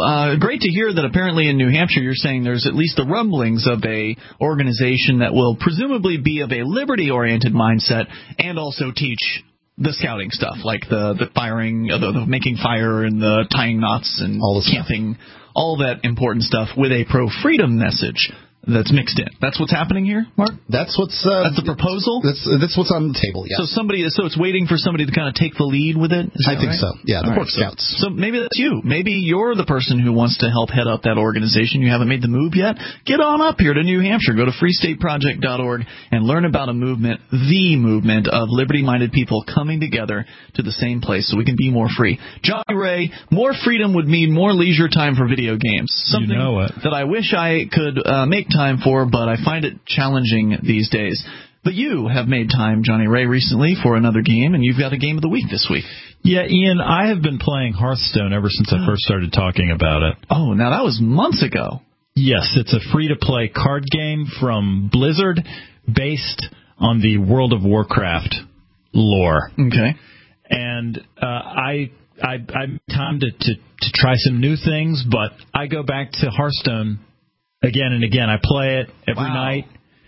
great to hear that apparently in New Hampshire you're saying there's at least the rumblings of a organization that will presumably be of a liberty-oriented mindset and also teach the scouting stuff, like the firing, the making fire and the tying knots and all the camping, all that important stuff with a pro-freedom message that's mixed in. That's what's happening here, Mark? That's what's that's the proposal? That's what's on the table, yeah. So it's waiting for somebody to kind of take the lead with it? I think so. Yeah, the Boy Scouts. So maybe that's you. Maybe you're the person who wants to help head up that organization. You haven't made the move yet? Get on up here to New Hampshire. Go to freestateproject.org and learn about a movement, the movement of liberty-minded people coming together to the same place so we can be more free. Johnny Ray, more freedom would mean more leisure time for video games. Something that I wish I could make time for, but I find it challenging these days. But you have made time, Johnny Ray, recently for another game, and you've got a game of the week this week. Yeah, Ian, I have been playing Hearthstone ever since I first started talking about it. Oh, now that was months ago. Yes, it's a free-to-play card game from Blizzard based on the World of Warcraft lore. Okay. And I time to try some new things, but I go back to Hearthstone again and again. I play it every night.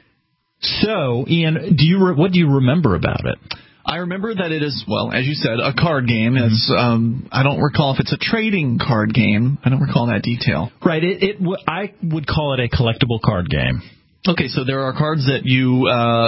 So, Ian, what do you remember about it? I remember that it is, well, as you said, a card game. It's I don't recall if it's a trading card game. I don't recall that detail. Right. I would call it a collectible card game. Okay, so there are cards that you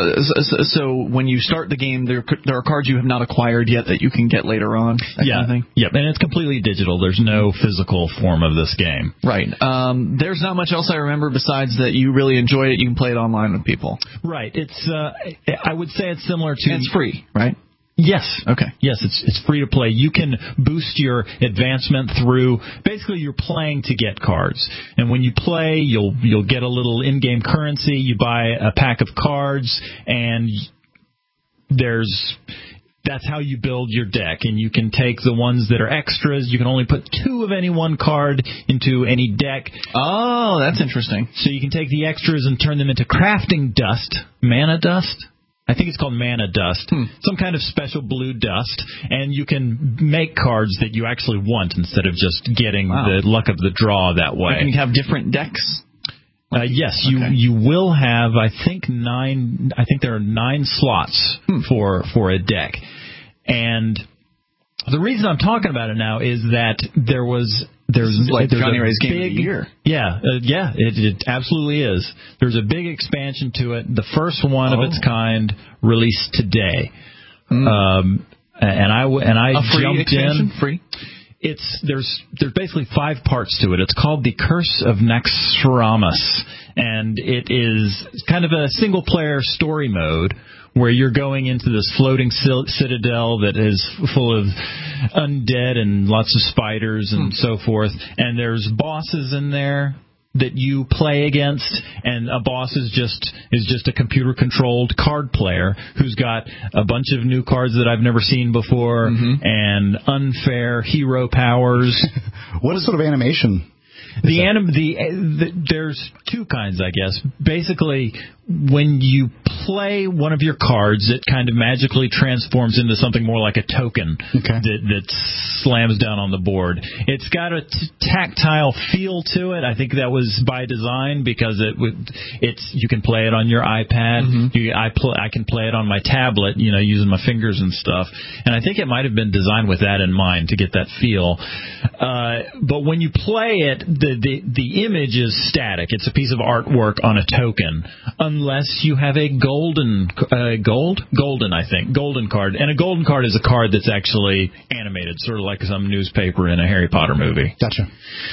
so when you start the game, there are cards you have not acquired yet that you can get later on. That kind of thing? Yep, and it's completely digital. There's no physical form of this game. Right. There's not much else I remember besides that you really enjoy it. You can play it online with people. Right. It's I would say it's similar to. And it's free, right? Yes. Okay. Yes, it's free to play. You can boost your advancement through. Basically, you're playing to get cards, and when you play, you'll get a little in-game currency. You buy a pack of cards, and that's how you build your deck. And you can take the ones that are extras. You can only put 2 of any one card into any deck. Oh, that's interesting. So you can take the extras and turn them into crafting dust, mana dust. I think it's called mana dust, some kind of special blue dust, and you can make cards that you actually want instead of just getting the luck of the draw that way. You can have different decks? Yes, you will have, I think there are 9 slots for a deck. And the reason I'm talking about it now is that there's Johnny Ray's game of the year. Yeah, it absolutely is. There's a big expansion to it. The first one of its kind released today, and I jumped expansion? in. Free. There's basically 5 parts to it. It's called The Curse of Naxxramas, and it is kind of a single player story mode where you're going into this floating citadel that is full of undead and lots of spiders and so forth. And there's bosses in there that you play against, and a boss is just a computer-controlled card player who's got a bunch of new cards that I've never seen before and unfair hero powers. What sort of animation? There's 2 kinds, I guess. Basically, when you play one of your cards, it kind of magically transforms into something more like a token that slams down on the board. It's got a tactile feel to it. I think that was by design because you can play it on your iPad. I can play it on my tablet, using my fingers and stuff. And I think it might have been designed with that in mind to get that feel. But when you play it, the image is static. It's a piece of artwork on a token, unless you have a golden card. And a golden card is a card that's actually animated, sort of like some newspaper in a Harry Potter movie. Gotcha.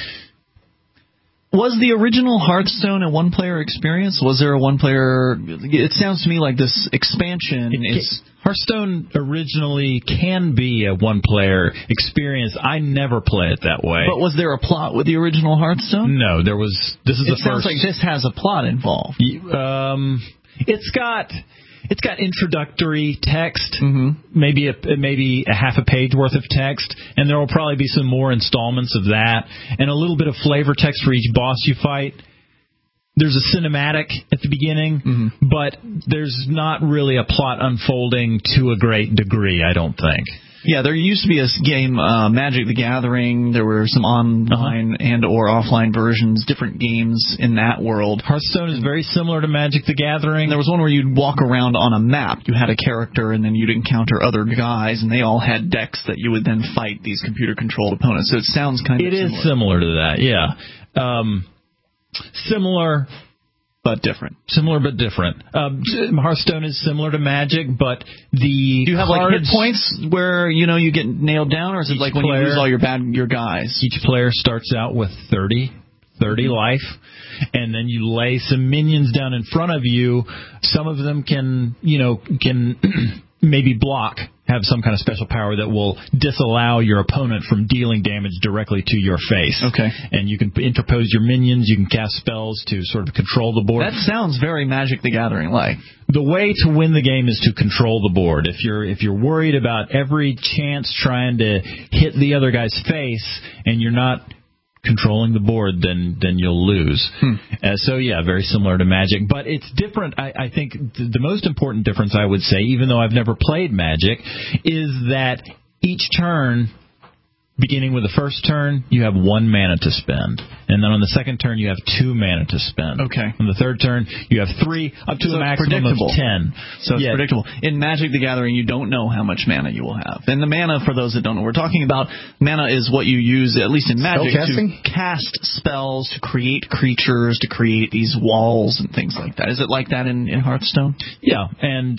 Was the original Hearthstone a one-player experience? Was there a one-player? It sounds to me like this expansion is... Hearthstone originally can be a one-player experience. I never play it that way. But was there a plot with the original Hearthstone? No, there was. This is the first. It sounds like this has a plot involved. It's got introductory text, maybe a half a page worth of text, and there will probably be some more installments of that, and a little bit of flavor text for each boss you fight. There's a cinematic at the beginning, but there's not really a plot unfolding to a great degree, I don't think. Yeah, there used to be a game, Magic the Gathering. There were some online and or offline versions, different games in that world. Hearthstone is very similar to Magic the Gathering. There was one where you'd walk around on a map. You had a character, and then you'd encounter other guys, and they all had decks that you would then fight these computer-controlled opponents. So it sounds kind of similar. It is similar to that, yeah. Similar but different. Similar but different. Hearthstone is similar to Magic, but do you have like hit points where you get nailed down, or is it like when you lose all your guys? Each player starts out with 30 life, and then you lay some minions down in front of you. Some of them can maybe block, have some kind of special power that will disallow your opponent from dealing damage directly to your face. Okay. And you can interpose your minions, you can cast spells to sort of control the board. That sounds very Magic the Gathering-like. The way to win the game is to control the board. If you're worried about every chance trying to hit the other guy's face and you're not controlling the board, then you'll lose. So, yeah, very similar to Magic. But it's different. I think the most important difference, I would say, even though I've never played Magic, is that each turn, beginning with the first turn, you have 1 mana to spend. And then on the second turn, you have 2 mana to spend. Okay. On the third turn, you have 3, up to a maximum of 10. So it's predictable. In Magic the Gathering, you don't know how much mana you will have. And the mana, for those that don't know, we're talking about mana is what you use, at least in Magic, to cast spells, to create creatures, to create these walls and things like that. Is it like that in Hearthstone? Yeah, and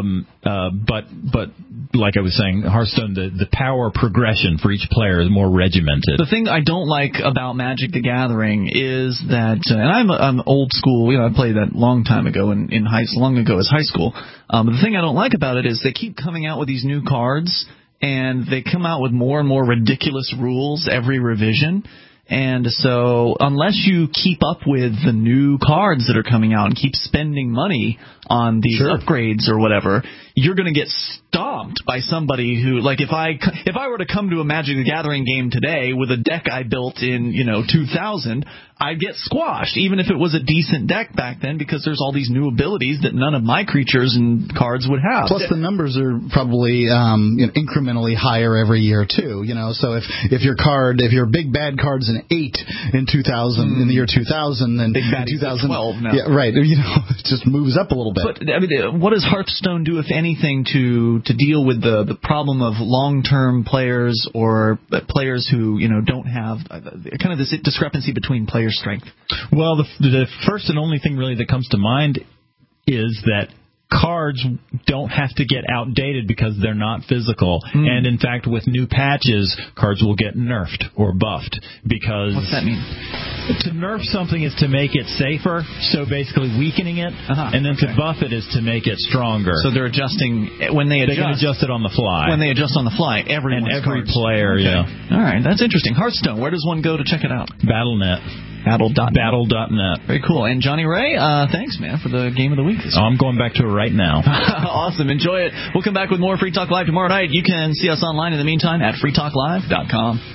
but like I was saying, Hearthstone, the power progression for each player is more regimented. The thing I don't like about Magic the Gathering is that, and I'm old school, I played that long time ago long ago as high school. But the thing I don't like about it is they keep coming out with these new cards, and they come out with more and more ridiculous rules every revision. And so unless you keep up with the new cards that are coming out and keep spending money on these upgrades or whatever, you're going to get stomped by somebody who, like, if I were to come to a Magic the Gathering game today with a deck I built in 2000, I'd get squashed, even if it was a decent deck back then, because there's all these new abilities that none of my creatures and cards would have. Plus, the numbers are probably incrementally higher every year too. So if your big bad card's an 8 in 2000, in the year 2000, then big bad 2012 now. Yeah, right. It just moves up a little bit. But I mean, what does Hearthstone do, if anything, to deal with the problem of long-term players or players who don't have kind of this discrepancy between player strength? Well, the first and only thing really that comes to mind is that cards don't have to get outdated because they're not physical. And in fact, with new patches, cards will get nerfed or buffed because... What's that mean? To nerf something is to make it safer, so basically weakening it, and then to buff it is to make it stronger. So they're adjusting when they adjust. They can adjust it on the fly. When they adjust on the fly, every player, yeah. All right, that's interesting. Hearthstone, where does one go to check it out? Battle.net. Battle.net. Very cool. And Johnny Ray, thanks, man, for the game of the week this week. I'm going back to it right now. Awesome. Enjoy it. We'll come back with more Free Talk Live tomorrow night. You can see us online in the meantime at freetalklive.com.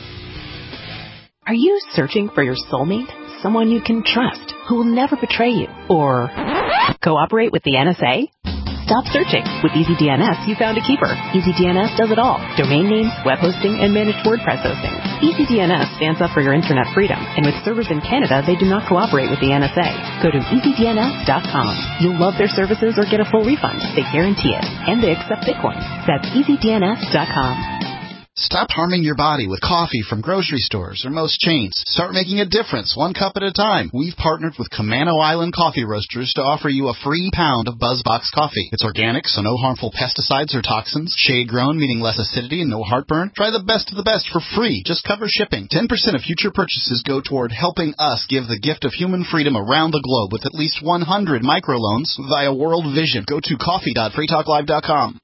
Are you searching for your soulmate? Someone you can trust, who will never betray you, or cooperate with the NSA? Stop searching. With EasyDNS, you found a keeper. EasyDNS does it all. Domain names, web hosting, and managed WordPress hosting. EasyDNS stands up for your internet freedom, and with servers in Canada, they do not cooperate with the NSA. Go to EasyDNS.com. You'll love their services or get a full refund. They guarantee it. And they accept Bitcoin. That's EasyDNS.com. Stop harming your body with coffee from grocery stores or most chains. Start making a difference, 1 cup at a time. We've partnered with Camano Island Coffee Roasters to offer you a free pound of BuzzBox coffee. It's organic, so no harmful pesticides or toxins. Shade-grown, meaning less acidity and no heartburn. Try the best of the best for free. Just cover shipping. 10% of future purchases go toward helping us give the gift of human freedom around the globe with at least 100 microloans via World Vision. Go to coffee.freetalklive.com.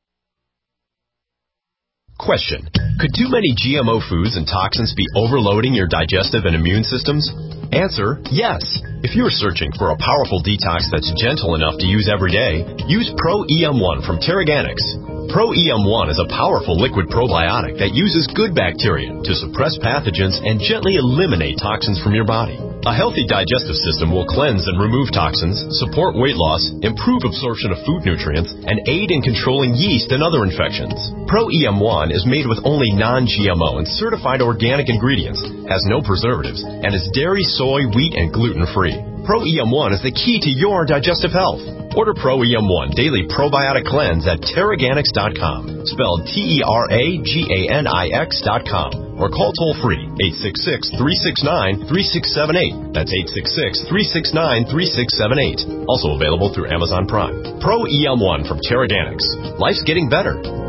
Question. Could too many GMO foods and toxins be overloading your digestive and immune systems? Answer, yes. If you're searching for a powerful detox that's gentle enough to use every day, use Pro-EM1 from Terraganics. Pro-EM1 is a powerful liquid probiotic that uses good bacteria to suppress pathogens and gently eliminate toxins from your body. A healthy digestive system will cleanse and remove toxins, support weight loss, improve absorption of food nutrients, and aid in controlling yeast and other infections. Pro EM1 is made with only non-GMO and certified organic ingredients, has no preservatives, and is dairy, soy, wheat, and gluten-free. Pro EM1 is the key to your digestive health. Order Pro EM1 Daily Probiotic Cleanse at Teraganix.com, spelled TERAGANIX.com. Or call toll-free 866-369-3678. That's 866-369-3678. Also available through Amazon Prime. Pro EM1 from Teraganix. Life's getting better.